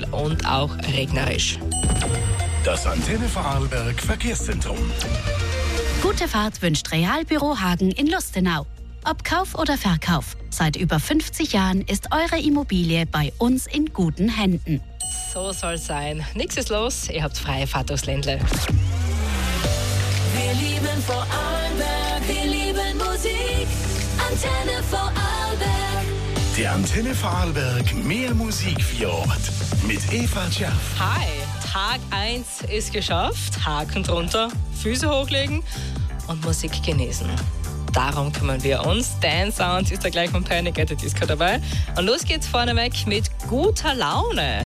und auch regnerisch. Das Antenne Vorarlberg Verkehrszentrum. Gute Fahrt wünscht Realbüro Hagen in Lustenau. Ob Kauf oder Verkauf, seit über 50 Jahren ist eure Immobilie bei uns in guten Händen. So soll sein. Nichts ist los, ihr habt freie Fahrt aufs Ländle. Wir lieben Vorarlberg, wir lieben Musik. Antenne Vorarlberg. Die Antenne Vorarlberg mehr Musik für Ort. Mit Eva Scherf. Hi, Tag 1 ist geschafft. Haken drunter, Füße hochlegen und Musik genießen. Darum kümmern wir uns. Dan Sounds ist da gleich von Panic at the Disco dabei. Und los geht's vorneweg mit guter Laune.